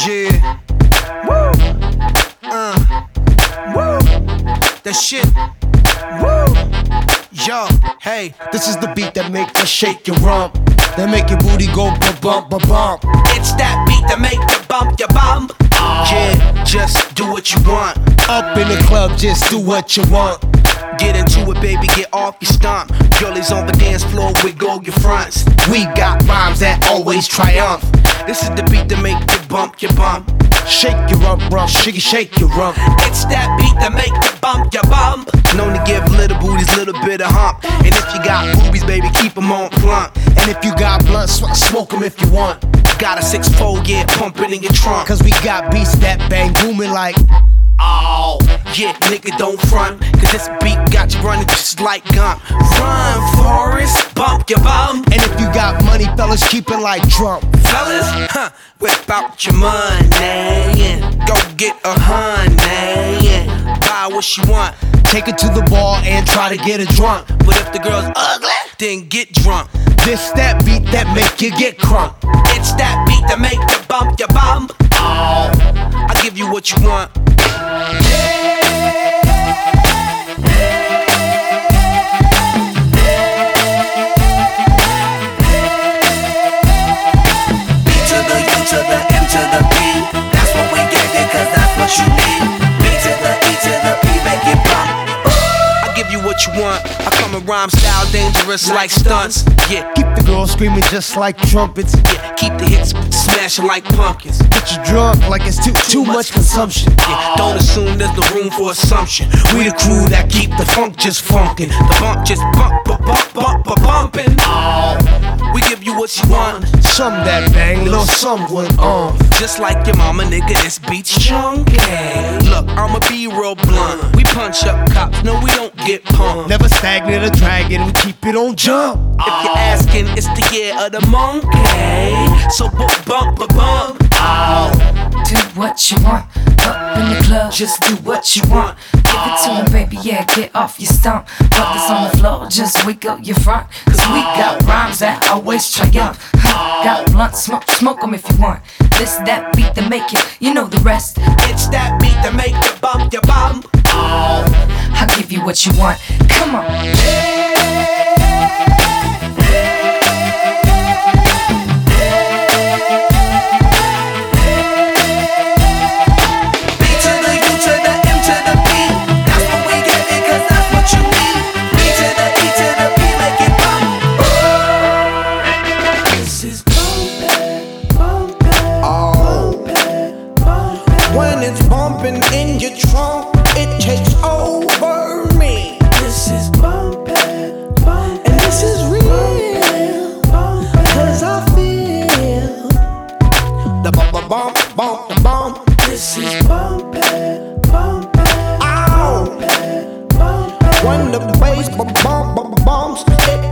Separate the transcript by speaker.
Speaker 1: Yeah. Woo. Woo. That shit. Woo. Yo, hey,
Speaker 2: this is the beat that make you shake your rump, that make your booty go ba-bump, ba-bump.
Speaker 1: It's that beat that make you bump your bump. Yeah, just do what you want.
Speaker 2: Up in the club, just do what you want.
Speaker 1: Get into it, baby, get off your stomp. Girlies on the dance floor, wiggle your fronts.
Speaker 2: We got rhymes that always triumph.
Speaker 1: This is the beat that make you bump your bump.
Speaker 2: Shake your rump, rump, shake your rump.
Speaker 1: It's that beat that make you bump your bump. Known to give little booties little bit of hump. And if you got boobies, baby, keep them on plump.
Speaker 2: And if you got blunt, smoke them if you want.
Speaker 1: Got a 6-4, yeah, pump it in your trunk.
Speaker 2: Cause we got beats that bang booming like,
Speaker 1: oh, yeah, nigga, don't front. Cause this beat got you running just like Gump. Run, Forrest, bump your bum.
Speaker 2: And if you got money, fellas, keep it like Trump.
Speaker 1: Fellas, whip out your money and go get a honey and buy what she want.
Speaker 2: Take it to the bar and try to get her drunk.
Speaker 1: But if the girl's ugly, then get drunk.
Speaker 2: This that beat that make you get crunk.
Speaker 1: It's that beat that make you bump your bum. Oh, I give you what you want. To the M to the B, that's what we gave you, cause that's what you need. B to the E to the P, make it bump. I give you what you want. I come in rhyme style, dangerous like stunts. Yeah,
Speaker 2: keep the girls screaming just like trumpets.
Speaker 1: Yeah, keep the hits smashing like pumpkins.
Speaker 2: Get you drunk like it's too much consumption.
Speaker 1: Yeah, don't assume there's no room for assumption. We the crew that keep the funk just funkin'. The bump just bumpin'. We give you what you want.
Speaker 2: Some that bang, little someone
Speaker 1: just like your mama, nigga, this beat's chunky. Look, I'ma be real blunt. We punch up cops, no, we don't get pumped.
Speaker 2: Never stagnant or dragging, we keep it on jump.
Speaker 1: If you're asking, it's the year of the monkey. So bump.
Speaker 3: Do what you want. Up in the club, just do what you want. Give it to him, baby, yeah, get off your stump. Put this on the floor, just wiggle your front. Cause we got rhymes that always triumph. Got blunt, smoke them if you want. This, that beat that make it, you know the rest.
Speaker 1: It's that beat that make you bump your bum.
Speaker 3: I'll give you what you want, come on.
Speaker 4: In your trunk, it takes over me. This is bumpin', and this is real. Cause I feel the bump. This is bumpin', ow. When the bass bumps, it